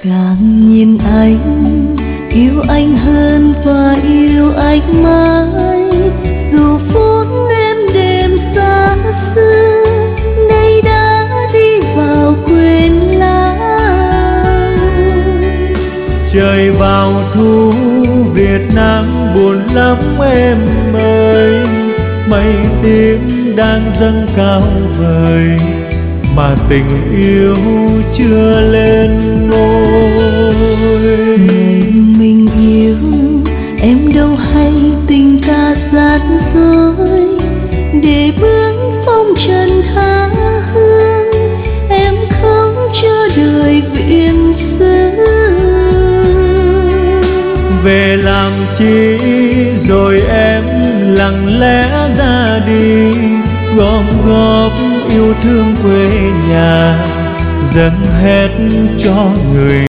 Càng nhìn anh, yêu anh hơn và yêu anh mãi. Dù phút em đêm xa xưa, nay đã đi vào quên lãng. Trời vào thu Việt Nam buồn lắm em ơi, mây tím đang dâng cao vời mà tình yêu chưa lên ngôi. Mình yêu em đâu hay tình ta rát rối, để bước phong trần tha hương em không chờ đợi viện xứ. Về làm chi rồi em lặng lẽ ra đi, gom góp yêu thương quê nhà dâng hết cho người